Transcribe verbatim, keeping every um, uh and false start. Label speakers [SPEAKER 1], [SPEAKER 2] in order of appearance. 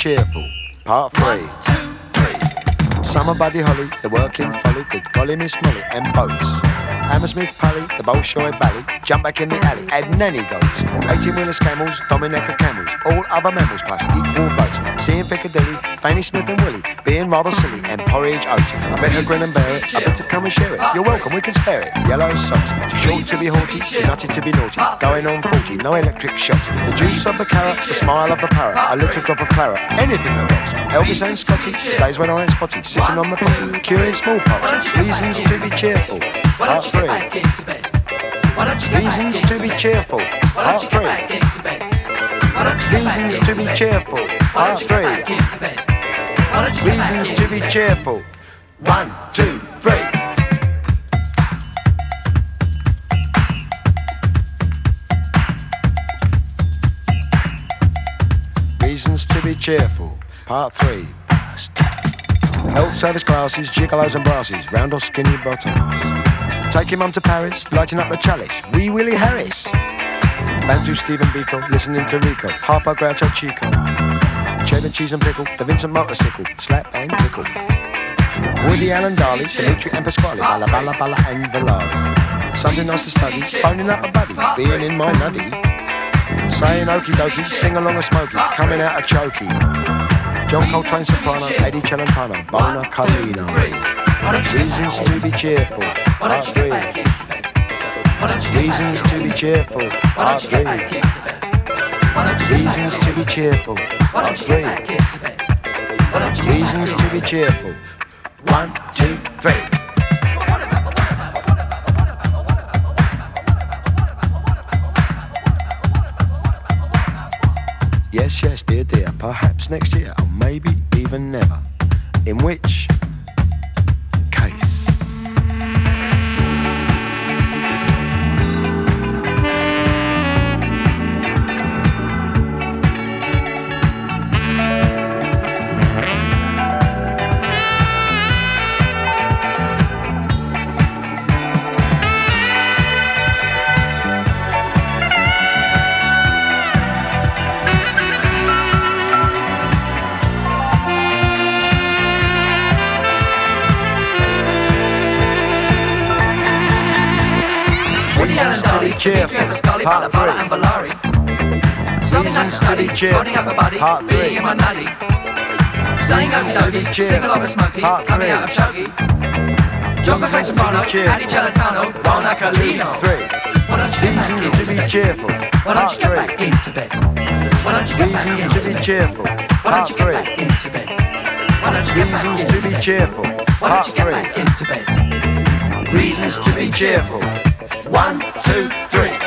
[SPEAKER 1] cheerful. Part three.
[SPEAKER 2] One, two, three.
[SPEAKER 1] Summer Buddy Holly, the working folly, good golly Miss Molly, and boats. Hammersmith Pally, the Bolshoi Bally, jump back in the alley, add nanny goats. eighteen-wheeler camels, Dominica camels, all other mammals plus equal votes. Seeing Piccadilly, Fanny Smith and Willie, being rather silly, and porridge oats. I better grin and bear it, I better come and share it. You're welcome, we can spare it. Yellow socks, too short to be haughty, too nutty to be naughty. Going on forty, no electric shocks. The juice of the carrot, the smile of the parrot, a little drop of claret, anything that works. Elvis and Scotty, days when I ain't spotty, sitting on the potty, curing smallpox. Reasons to be cheerful. Part three. Reasons to be cheerful. Part three. Reasons to be cheerful. Part three. Reasons to be cheerful. One, two, three. Reasons to be cheerful. Part three. Health service classes, gigolos and brasses, round or skinny bottoms. Taking mum to Paris, lighting up the chalice. Wee Willie Harris. Bantu Stephen Biko, listening to Rico. Harper Groucho Chico. Cheddar cheese and pickle, the Vincent motorcycle. Slap and tickle. Woody Allen Darley, Dimitri and Pasquale. Balla Balla Balla and Valari. Something nice to study, phoning up a buddy. Being in my nuddy. Saying okie dokie, sing along a smoky. Coming out a chokey. John Coltrane soprano, Eddie Celentano. Bona Carlino. Reasons to be cheerful. Part three. Reasons to be cheerful. Part three. Reasons to be cheerful. Part three. Reasons to be cheerful. One, two, three. Yes, yes, dear, dear. Perhaps next year, or maybe even never. In which case? Cheerful. Part three. Reasons to be cheerful. Part three.
[SPEAKER 2] Saying okie dokie, sing along a smoky, coming out of chokey. John Coltrane soprano, Eddie Celentano, Bona Carlino.
[SPEAKER 1] Three. Reasons to be cheerful.
[SPEAKER 2] Why don't you get back into bed? Why don't you get back into bed?
[SPEAKER 1] Reasons to be cheerful.
[SPEAKER 2] Why don't
[SPEAKER 1] Part
[SPEAKER 2] you get
[SPEAKER 1] three.
[SPEAKER 2] back into bed? Why don't you get back
[SPEAKER 1] Reasons
[SPEAKER 2] into
[SPEAKER 1] to be
[SPEAKER 2] bed?
[SPEAKER 1] cheerful.
[SPEAKER 2] Why don't
[SPEAKER 1] Part
[SPEAKER 2] you get
[SPEAKER 1] three.
[SPEAKER 2] back into bed?
[SPEAKER 1] Reasons to be cheerful. One, two, three.